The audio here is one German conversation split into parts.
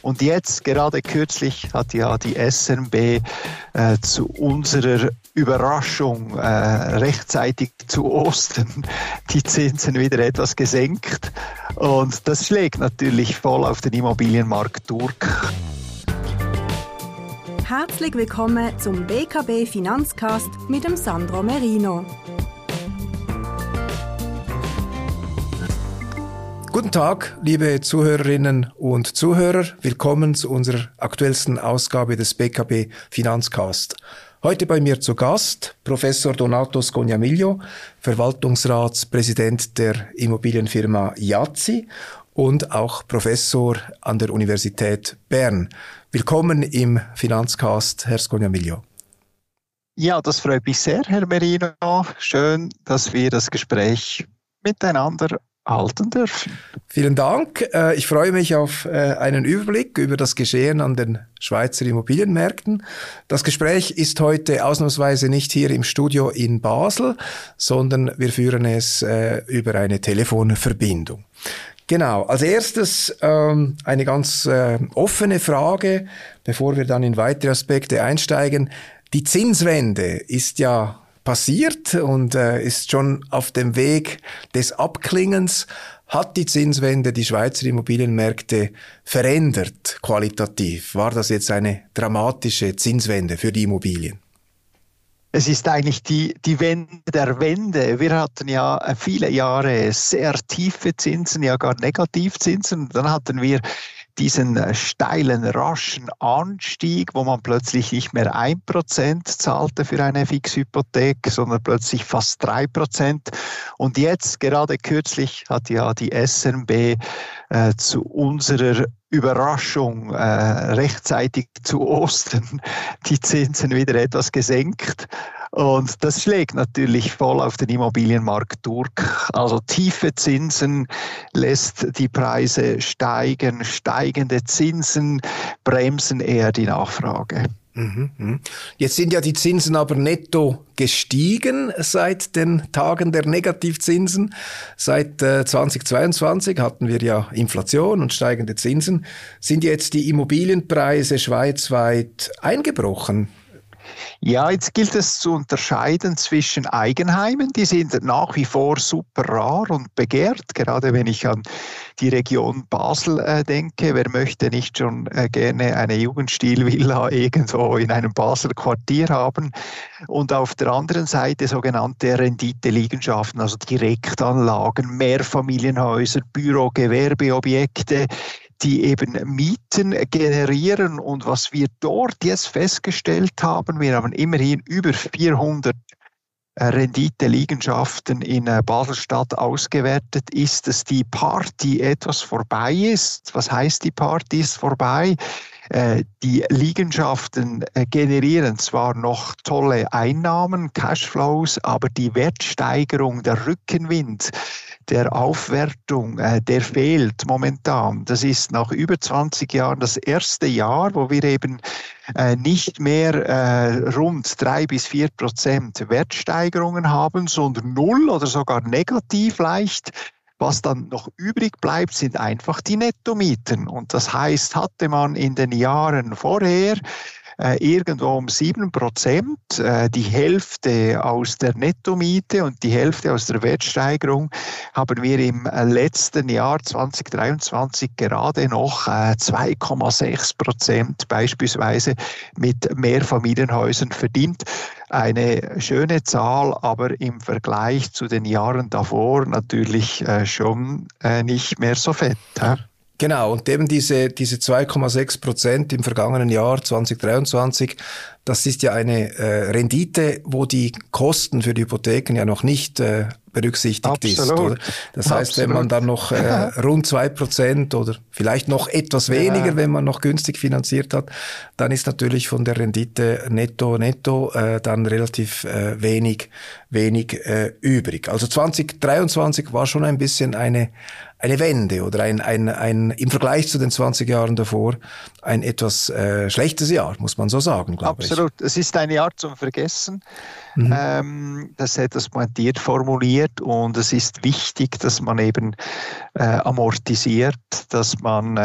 Und jetzt, gerade kürzlich, hat ja die SNB zu unserer Überraschung rechtzeitig zu Ostern die Zinsen wieder etwas gesenkt. Und das schlägt natürlich voll auf den Immobilienmarkt durch. Herzlich willkommen zum BKB Finanzcast mit dem Sandro Merino. Guten Tag, liebe Zuhörerinnen und Zuhörer. Willkommen zu unserer aktuellsten Ausgabe des BKB Finanzcast. Heute bei mir zu Gast Professor Donato Scognamiglio, Verwaltungsratspräsident der Immobilienfirma IAZI und auch Professor an der Universität Bern. Willkommen im Finanzcast, Herr Scognamiglio. Ja, das freut mich sehr, Herr Merino. Schön, dass wir das Gespräch miteinander halten dürfen. Vielen Dank. Ich freue mich auf einen Überblick über das Geschehen an den Schweizer Immobilienmärkten. Das Gespräch ist heute ausnahmsweise nicht hier im Studio in Basel, sondern wir führen es über eine Telefonverbindung. Genau, als erstes eine ganz offene Frage, bevor wir dann in weitere Aspekte einsteigen. Die Zinswende ist ja passiert und ist schon auf dem Weg des Abklingens. Hat die Zinswende die Schweizer Immobilienmärkte verändert, qualitativ? War das jetzt eine dramatische Zinswende für die Immobilien? Es ist eigentlich die Wende der Wende. Wir hatten ja viele Jahre sehr tiefe Zinsen, ja gar Negativzinsen. Dann hatten wir diesen steilen, raschen Anstieg, wo man plötzlich nicht mehr 1% zahlte für eine Fixhypothek, sondern plötzlich fast 3%. Und jetzt, gerade kürzlich, hat ja die SNB zu unserer Überraschung rechtzeitig zu Ostern die Zinsen wieder etwas gesenkt. Und das schlägt natürlich voll auf den Immobilienmarkt durch. Also tiefe Zinsen lässt die Preise steigen, steigende Zinsen bremsen eher die Nachfrage. Jetzt sind ja die Zinsen aber netto gestiegen seit den Tagen der Negativzinsen. Seit 2022 hatten wir ja Inflation und steigende Zinsen. Sind jetzt die Immobilienpreise schweizweit eingebrochen? Ja, jetzt gilt es zu unterscheiden zwischen Eigenheimen, die sind nach wie vor super rar und begehrt, gerade wenn ich an die Region Basel denke. Wer möchte nicht schon gerne eine Jugendstilvilla irgendwo in einem Basler Quartier haben? Und auf der anderen Seite sogenannte Renditeliegenschaften, also Direktanlagen, Mehrfamilienhäuser, Büro-, Gewerbeobjekte, die eben Mieten generieren. Und was wir dort jetzt festgestellt haben, wir haben immerhin über 400 Renditeliegenschaften in Basel-Stadt ausgewertet, ist, dass die Party etwas vorbei ist. Was heißt, die Party ist vorbei? Die Liegenschaften generieren zwar noch tolle Einnahmen, Cashflows, aber die Wertsteigerung, der Rückenwind der Aufwertung, der fehlt momentan. Das ist nach über 20 Jahren das erste Jahr, wo wir eben nicht mehr rund 3-4% Wertsteigerungen haben, sondern 0 oder sogar negativ leicht. Was dann noch übrig bleibt, sind einfach die Nettomieten. Und das heißt, hatte man in den Jahren vorher irgendwo um 7%, die Hälfte aus der Nettomiete und die Hälfte aus der Wertsteigerung, haben wir im letzten Jahr 2023 gerade noch 2,6% beispielsweise mit Mehrfamilienhäusern verdient. Eine schöne Zahl, aber im Vergleich zu den Jahren davor natürlich schon nicht mehr so fett. Genau, und eben diese 2,6% im vergangenen Jahr 2023, das ist ja eine Rendite, wo die Kosten für die Hypotheken ja noch nicht berücksichtigt ist. Oder? Das heißt, wenn man dann noch rund 2% oder vielleicht noch etwas weniger, wenn man noch günstig finanziert hat, dann ist natürlich von der Rendite netto dann relativ wenig übrig. Also 2023 war schon ein bisschen eine Wende oder ein im Vergleich zu den 20 Jahren davor ein etwas schlechtes Jahr, muss man so sagen, glaube ich. Absolut. Es ist ein Jahr zum Vergessen. Das ist etwas pointiert formuliert und es ist wichtig, dass man eben amortisiert, dass man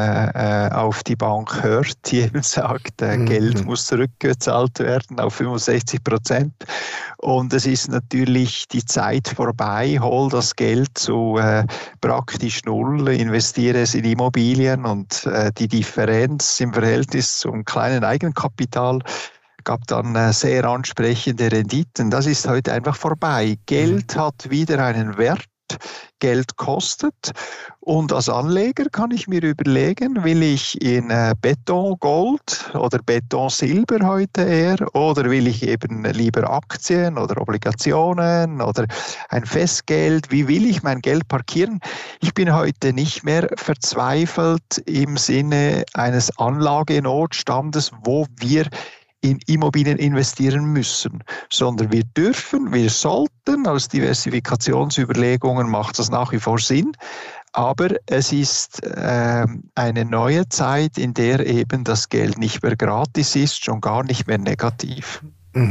auf die Bank hört, die eben sagt, Geld muss zurückgezahlt werden auf 65%. Und es ist natürlich die Zeit vorbei, hol das Geld zu praktisch null, investiere es in Immobilien und die Differenz im Verhältnis zum kleinen Eigenkapital gab dann sehr ansprechende Renditen. Das ist heute einfach vorbei. Geld hat wieder einen Wert. Geld kostet und als Anleger kann ich mir überlegen, will ich in Betongold oder Betonsilber heute eher oder will ich eben lieber Aktien oder Obligationen oder ein Festgeld, wie will ich mein Geld parkieren? Ich bin heute nicht mehr verzweifelt im Sinne eines Anlagenotstandes, wo wir in Immobilien investieren müssen, sondern wir dürfen, wir sollten, aus Diversifikationsüberlegungen macht das nach wie vor Sinn, aber es ist eine neue Zeit, in der eben das Geld nicht mehr gratis ist, schon gar nicht mehr negativ.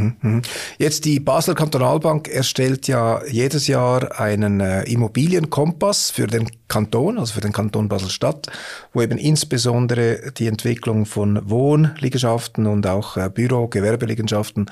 Jetzt die Basler Kantonalbank erstellt ja jedes Jahr einen Immobilienkompass für den Kanton, also für den Kanton Basel-Stadt, wo eben insbesondere die Entwicklung von Wohnliegenschaften und auch Büro-Gewerbeliegenschaften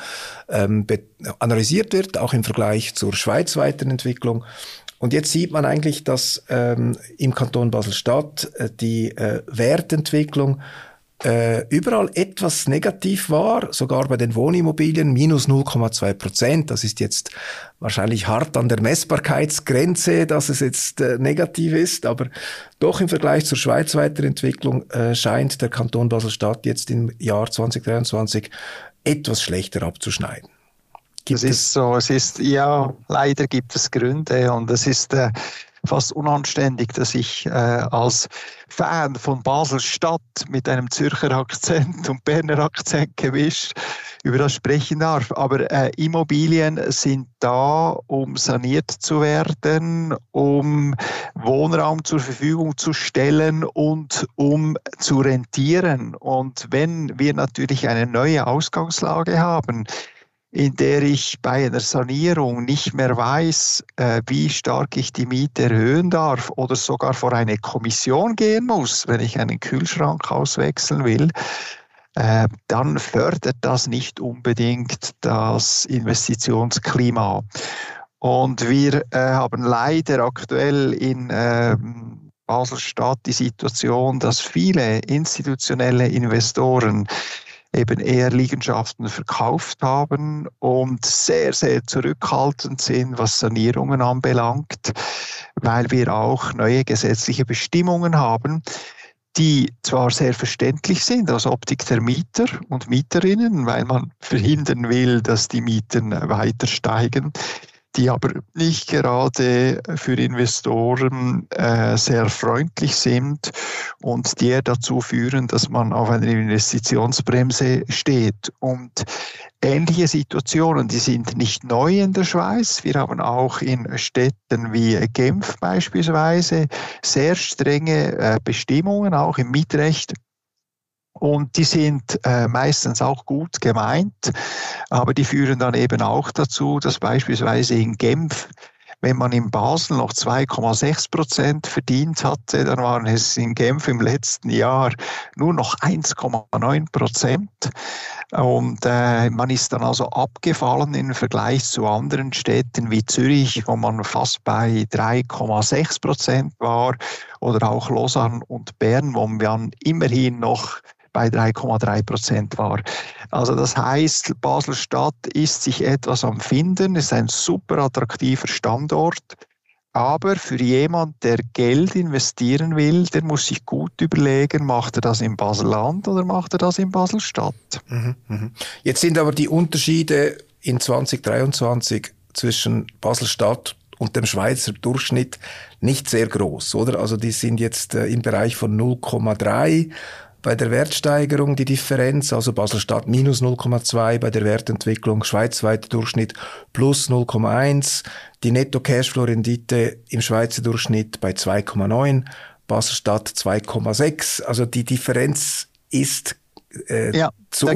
analysiert wird, auch im Vergleich zur schweizweiten Entwicklung. Und jetzt sieht man eigentlich, dass im Kanton Basel-Stadt die Wertentwicklung überall etwas negativ war, sogar bei den Wohnimmobilien minus 0,2%. Das ist jetzt wahrscheinlich hart an der Messbarkeitsgrenze, dass es jetzt negativ ist, aber doch im Vergleich zur schweizweiten Entwicklung scheint der Kanton Basel-Stadt jetzt im Jahr 2023 etwas schlechter abzuschneiden. Das ist so, leider gibt es Gründe und es ist fast unanständig, dass ich als Fan von Basel-Stadt mit einem Zürcher Akzent und Berner Akzent gemischt über das sprechen darf. Aber Immobilien sind da, um saniert zu werden, um Wohnraum zur Verfügung zu stellen und um zu rentieren. Und wenn wir natürlich eine neue Ausgangslage haben, in der ich bei einer Sanierung nicht mehr weiß, wie stark ich die Miete erhöhen darf oder sogar vor eine Kommission gehen muss, wenn ich einen Kühlschrank auswechseln will, dann fördert das nicht unbedingt das Investitionsklima. Und wir haben leider aktuell in Basel-Stadt die Situation, dass viele institutionelle Investoren eben eher Liegenschaften verkauft haben und sehr, sehr zurückhaltend sind, was Sanierungen anbelangt, weil wir auch neue gesetzliche Bestimmungen haben, die zwar sehr verständlich sind aus Optik der Mieter und Mieterinnen, weil man verhindern will, dass die Mieten weiter steigen, die aber nicht gerade für Investoren sehr freundlich sind und die dazu führen, dass man auf einer Investitionsbremse steht. Und ähnliche Situationen, die sind nicht neu in der Schweiz. Wir haben auch in Städten wie Genf beispielsweise sehr strenge Bestimmungen, auch im Mietrecht. Und die sind meistens auch gut gemeint, aber die führen dann eben auch dazu, dass beispielsweise in Genf, wenn man in Basel noch 2,6% verdient hatte, dann waren es in Genf im letzten Jahr nur noch 1,9%. Und man ist dann also abgefallen im Vergleich zu anderen Städten wie Zürich, wo man fast bei 3,6% war, oder auch Lausanne und Bern, wo man immerhin noch bei 3,3% war. Also das heißt, Basel-Stadt ist sich etwas am Finden, ist ein super attraktiver Standort, aber für jemand, der Geld investieren will, der muss sich gut überlegen, macht er das in Basel-Land oder macht er das in Basel-Stadt? Jetzt sind aber die Unterschiede in 2023 zwischen Basel-Stadt und dem Schweizer Durchschnitt nicht sehr groß, oder? Also die sind jetzt im Bereich von 0,3 bei der Wertsteigerung die Differenz, also Basel-Stadt minus 0,2 bei der Wertentwicklung, schweizweiter Durchschnitt plus 0,1, die Netto-Cashflow-Rendite im Schweizer Durchschnitt bei 2,9, Basel-Stadt 2,6. Also die Differenz ist zu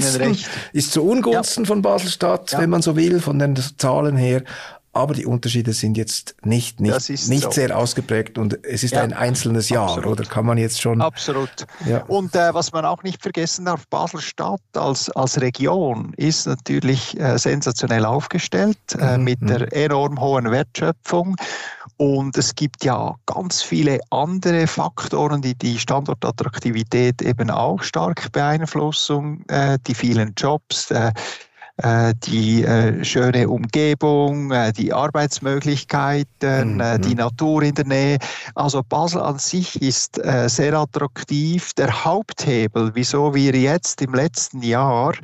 Ungunsten von Basel-Stadt, wenn man so will, von den Zahlen her. Aber die Unterschiede sind jetzt nicht sehr ausgeprägt und es ist ein einzelnes Jahr, absolut. Oder kann man jetzt schon... Absolut. Ja. Und was man auch nicht vergessen darf, Basel-Stadt als Region ist natürlich sensationell aufgestellt mit der enorm hohen Wertschöpfung. Und es gibt ja ganz viele andere Faktoren, die die Standortattraktivität eben auch stark beeinflussen. Die vielen Jobs, die schöne Umgebung, die Arbeitsmöglichkeiten, die Natur in der Nähe. Also Basel an sich ist sehr attraktiv. Der Haupthebel, wieso wir jetzt im letzten Jahr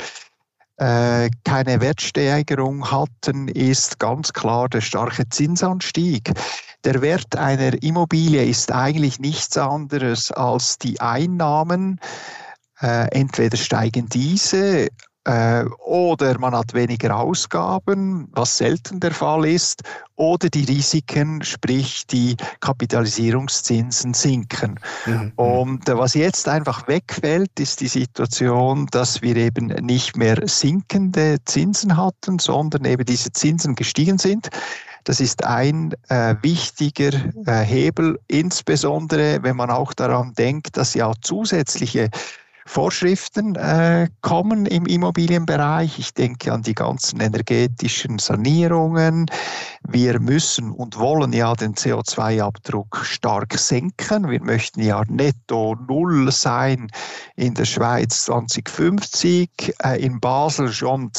keine Wertsteigerung hatten, ist ganz klar der starke Zinsanstieg. Der Wert einer Immobilie ist eigentlich nichts anderes als die Einnahmen. Entweder steigen diese oder man hat weniger Ausgaben, was selten der Fall ist, oder die Risiken, sprich die Kapitalisierungszinsen sinken. Und was jetzt einfach wegfällt, ist die Situation, dass wir eben nicht mehr sinkende Zinsen hatten, sondern eben diese Zinsen gestiegen sind. Das ist ein wichtiger Hebel, insbesondere wenn man auch daran denkt, dass ja zusätzliche Vorschriften kommen im Immobilienbereich. Ich denke an die ganzen energetischen Sanierungen. Wir müssen und wollen ja den CO2-Abdruck stark senken. Wir möchten ja netto null sein in der Schweiz 2050, in Basel schon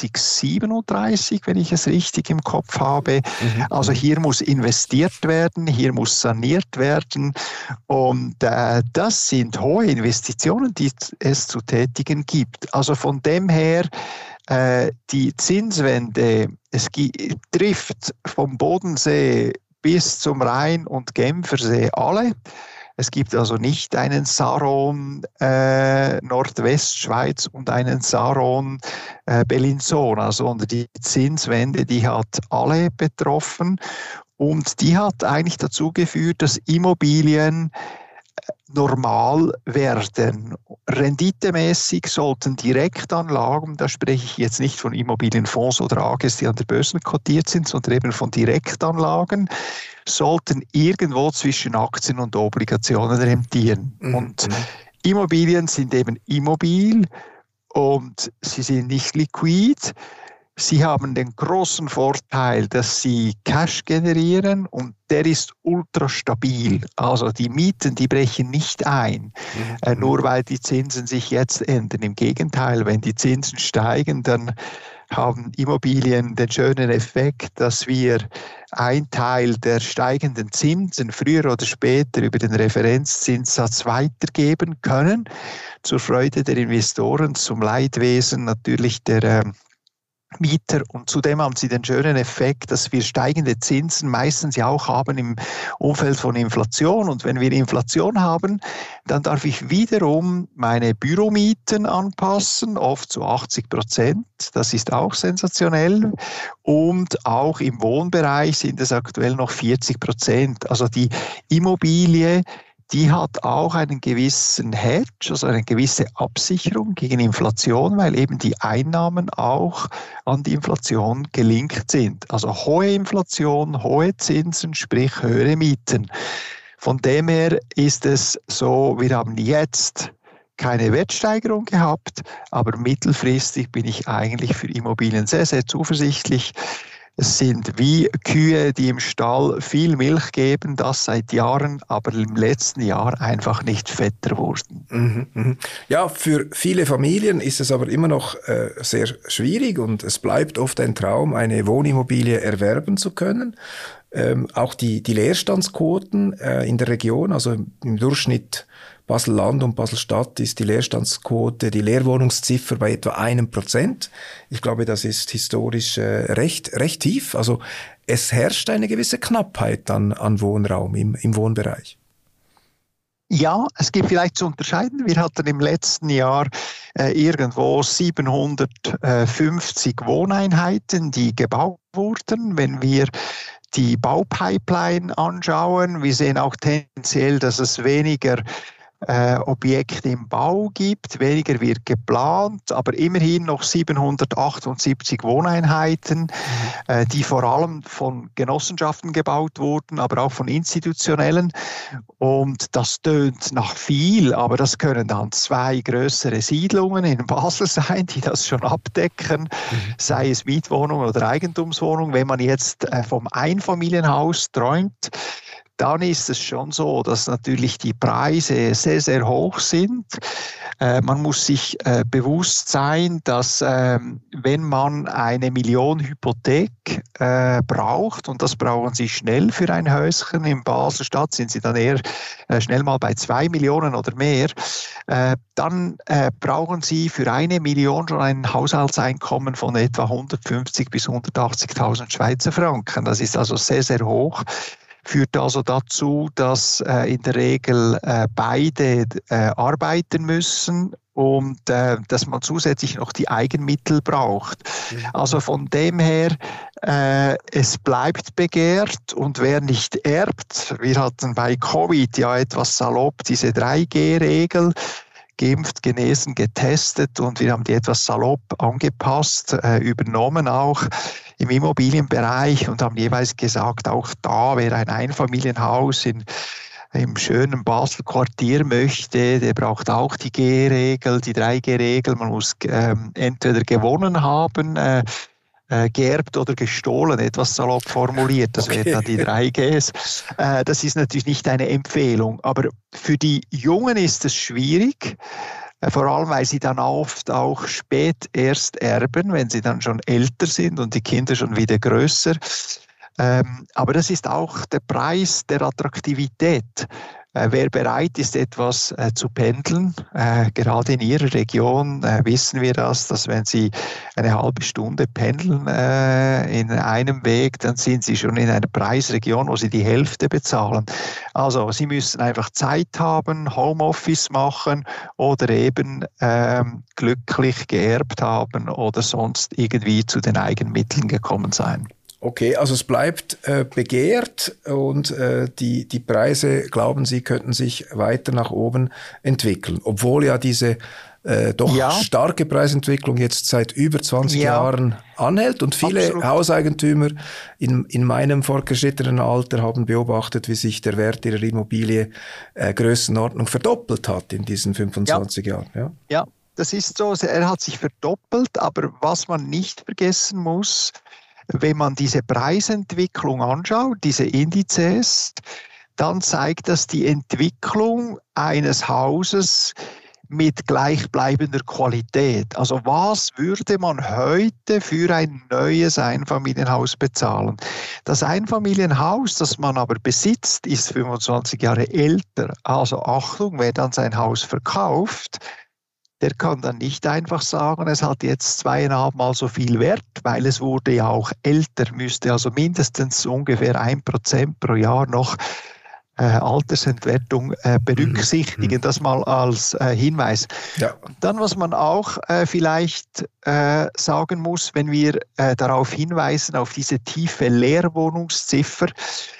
2037, wenn ich es richtig im Kopf habe. Also hier muss investiert werden, hier muss saniert werden. Und das sind hohe Investitionen, die es zu tätigen gibt. Also von dem her, die Zinswende, es trifft vom Bodensee bis zum Rhein- und Genfersee alle. Es gibt also nicht einen Saron Nordwestschweiz und einen Saron Bellinzona, sondern die Zinswende, die hat alle betroffen und die hat eigentlich dazu geführt, dass Immobilien normal werden. Renditemäßig sollten Direktanlagen, da spreche ich jetzt nicht von Immobilienfonds oder AGs, die an der Börse kotiert sind, sondern eben von Direktanlagen, sollten irgendwo zwischen Aktien und Obligationen rentieren. Und Immobilien sind eben immobil und sie sind nicht liquid. Sie haben den großen Vorteil, dass sie Cash generieren und der ist ultra stabil. Also die Mieten, die brechen nicht ein, nur weil die Zinsen sich jetzt ändern. Im Gegenteil, wenn die Zinsen steigen, dann haben Immobilien den schönen Effekt, dass wir einen Teil der steigenden Zinsen früher oder später über den Referenzzinssatz weitergeben können, zur Freude der Investoren, zum Leidwesen natürlich der Mieter. Und zudem haben sie den schönen Effekt, dass wir steigende Zinsen meistens ja auch haben im Umfeld von Inflation. Und wenn wir Inflation haben, dann darf ich wiederum meine Büromieten anpassen, oft zu 80%. Das ist auch sensationell. Und auch im Wohnbereich sind es aktuell noch 40%. Also die Immobilie, die hat auch einen gewissen Hedge, also eine gewisse Absicherung gegen Inflation, weil eben die Einnahmen auch an die Inflation gelinkt sind. Also hohe Inflation, hohe Zinsen, sprich höhere Mieten. Von dem her ist es so, wir haben jetzt keine Wertsteigerung gehabt, aber mittelfristig bin ich eigentlich für Immobilien sehr, sehr zuversichtlich. Es sind wie Kühe, die im Stall viel Milch geben, das seit Jahren, aber im letzten Jahr einfach nicht fetter wurden. Ja, für viele Familien ist es aber immer noch sehr schwierig und es bleibt oft ein Traum, eine Wohnimmobilie erwerben zu können. Auch die Leerstandsquoten in der Region, also im Durchschnitt Basel-Land und Basel-Stadt ist die Leerstandsquote, die Leerwohnungsziffer bei etwa 1%. Ich glaube, das ist historisch recht tief. Also es herrscht eine gewisse Knappheit an Wohnraum im Wohnbereich. Ja, es gibt vielleicht zu unterscheiden. Wir hatten im letzten Jahr irgendwo 750 Wohneinheiten, die gebaut wurden. Wenn wir die Baupipeline anschauen, wir sehen auch tendenziell, dass es weniger Objekte im Bau gibt, weniger wird geplant, aber immerhin noch 778 Wohneinheiten, die vor allem von Genossenschaften gebaut wurden, aber auch von institutionellen. Und das tönt nach viel, aber das können dann 2 größere Siedlungen in Basel sein, die das schon abdecken, sei es Mietwohnungen oder Eigentumswohnungen. Wenn man jetzt vom Einfamilienhaus träumt, dann ist es schon so, dass natürlich die Preise sehr, sehr hoch sind. Man muss sich bewusst sein, dass wenn man 1 Million Hypothek braucht, und das brauchen Sie schnell für ein Häuschen in Basel-Stadt, sind Sie dann eher schnell mal bei 2 Millionen oder mehr, dann brauchen Sie für 1 Million schon ein Haushaltseinkommen von etwa 150.000 bis 180.000 Schweizer Franken. Das ist also sehr, sehr hoch. Führt also dazu, dass in der Regel beide arbeiten müssen und dass man zusätzlich noch die Eigenmittel braucht. Also von dem her, es bleibt begehrt, und wer nicht erbt, wir hatten bei Covid ja etwas salopp diese 3G-Regel, geimpft, genesen, getestet, und wir haben die etwas salopp angepasst, übernommen auch im Immobilienbereich und haben jeweils gesagt, auch da, wer ein Einfamilienhaus im schönen Basel-Quartier möchte, der braucht auch die G-Regel, die 3G-Regel. Man muss entweder gewonnen haben, geerbt oder gestohlen, etwas salopp formuliert. Das wären dann die 3Gs. Das ist natürlich nicht eine Empfehlung, aber für die Jungen ist es schwierig, vor allem, weil sie dann oft auch spät erst erben, wenn sie dann schon älter sind und die Kinder schon wieder größer. Aber das ist auch der Preis der Attraktivität. Wer bereit ist, etwas zu pendeln, gerade in Ihrer Region wissen wir das, dass wenn Sie eine halbe Stunde pendeln in einem Weg, dann sind Sie schon in einer Preisregion, wo Sie die Hälfte bezahlen. Also Sie müssen einfach Zeit haben, Homeoffice machen oder eben glücklich geerbt haben oder sonst irgendwie zu den Eigenmitteln gekommen sein. Okay, also es bleibt begehrt und die Preise, glauben Sie, könnten sich weiter nach oben entwickeln, obwohl ja diese starke Preisentwicklung jetzt seit über 20 Jahren anhält und viele Absolut. Hauseigentümer in meinem fortgeschrittenen Alter haben beobachtet, wie sich der Wert ihrer Immobilie Größenordnung verdoppelt hat in diesen 25 Jahren. Ja, das ist so, er hat sich verdoppelt, aber was man nicht vergessen muss, wenn man diese Preisentwicklung anschaut, diese Indizes, dann zeigt das die Entwicklung eines Hauses mit gleichbleibender Qualität. Also was würde man heute für ein neues Einfamilienhaus bezahlen? Das Einfamilienhaus, das man aber besitzt, ist 25 Jahre älter. Also Achtung, wer dann sein Haus verkauft, der kann dann nicht einfach sagen, es hat jetzt 2,5 Mal so viel Wert, weil es wurde ja auch älter, müsste also mindestens ungefähr 1% pro Jahr noch Altersentwertung berücksichtigen. Das mal als Hinweis. Ja. Und dann, was man auch vielleicht sagen muss, wenn wir darauf hinweisen, auf diese tiefe Leerwohnungsziffer,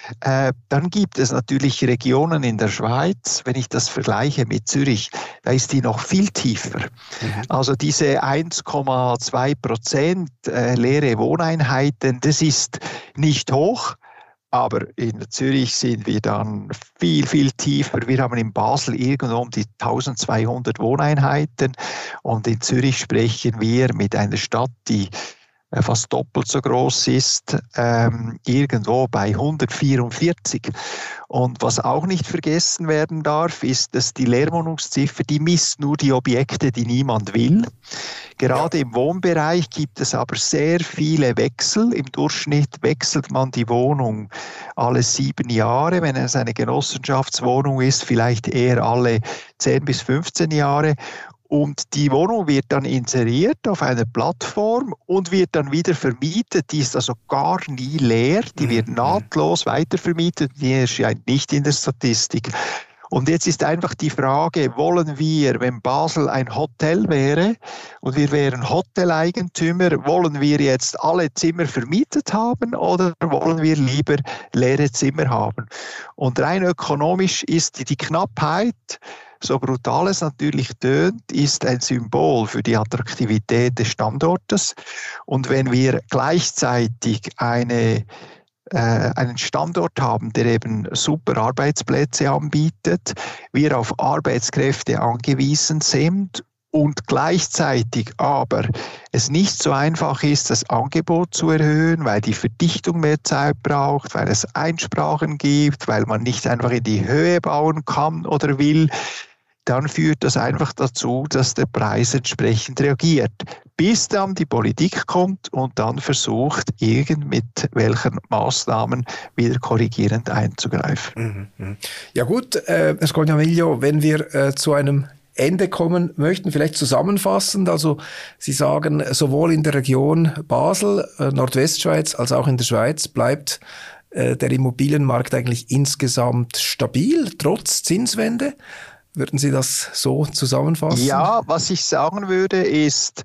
dann gibt es natürlich Regionen in der Schweiz, wenn ich das vergleiche mit Zürich, da ist die noch viel tiefer. Also diese 1,2% leere Wohneinheiten, das ist nicht hoch. Aber in Zürich sind wir dann viel, viel tiefer. Wir haben in Basel irgendwo um die 1200 Wohneinheiten und in Zürich sprechen wir mit einer Stadt, die fast doppelt so groß ist, irgendwo bei 144. Und was auch nicht vergessen werden darf, ist, dass die Leerwohnungsziffer, die misst nur die Objekte, die niemand will. Gerade im Wohnbereich gibt es aber sehr viele Wechsel. Im Durchschnitt wechselt man die Wohnung alle 7 Jahre. Wenn es eine Genossenschaftswohnung ist, vielleicht eher alle 10 bis 15 Jahre. Und die Wohnung wird dann inseriert auf einer Plattform und wird dann wieder vermietet. Die ist also gar nie leer. Die wird nahtlos weitervermietet. Die erscheint nicht in der Statistik. Und jetzt ist einfach die Frage, wollen wir, wenn Basel ein Hotel wäre und wir wären Hoteleigentümer, wollen wir jetzt alle Zimmer vermietet haben oder wollen wir lieber leere Zimmer haben? Und rein ökonomisch ist die Knappheit so brutal es natürlich tönt, ist ein Symbol für die Attraktivität des Standortes. Und wenn wir gleichzeitig einen Standort haben, der eben super Arbeitsplätze anbietet, wir auf Arbeitskräfte angewiesen sind und gleichzeitig aber es nicht so einfach ist, das Angebot zu erhöhen, weil die Verdichtung mehr Zeit braucht, weil es Einsprachen gibt, weil man nicht einfach in die Höhe bauen kann oder will, dann führt das einfach dazu, dass der Preis entsprechend reagiert. Bis dann die Politik kommt und dann versucht, mit welchen Maßnahmen wieder korrigierend einzugreifen. Ja gut, Herr Scognamiglio, wenn wir zu einem Ende kommen möchten, vielleicht zusammenfassend, also Sie sagen, sowohl in der Region Basel, Nordwestschweiz, als auch in der Schweiz bleibt der Immobilienmarkt eigentlich insgesamt stabil, trotz Zinswende. Würden Sie das so zusammenfassen? Ja, was ich sagen würde ist,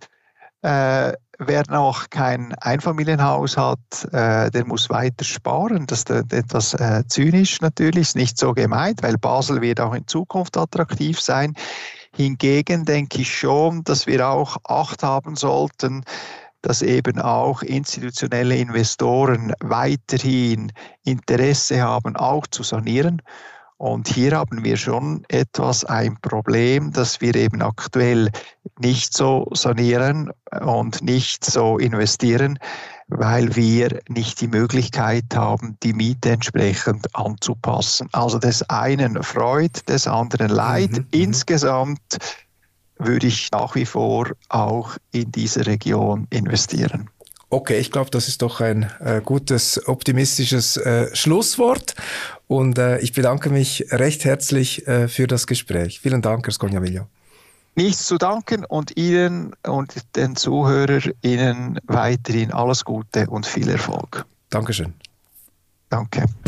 wer noch kein Einfamilienhaus hat, der muss weiter sparen. Das ist etwas zynisch natürlich, ist nicht so gemeint, weil Basel wird auch in Zukunft attraktiv sein. Hingegen denke ich schon, dass wir auch Acht haben sollten, dass eben auch institutionelle Investoren weiterhin Interesse haben, auch zu sanieren. Und hier haben wir schon etwas ein Problem, dass wir eben aktuell nicht so sanieren und nicht so investieren, weil wir nicht die Möglichkeit haben, die Miete entsprechend anzupassen. Also des einen Freude, des anderen Leid. Insgesamt würde ich nach wie vor auch in diese Region investieren. Okay, ich glaube, das ist doch ein gutes, optimistisches Schlusswort. Und ich bedanke mich recht herzlich für das Gespräch. Vielen Dank, Herr Scognamiglio. Nichts zu danken und Ihnen und den ZuhörerInnen weiterhin alles Gute und viel Erfolg. Dankeschön. Danke.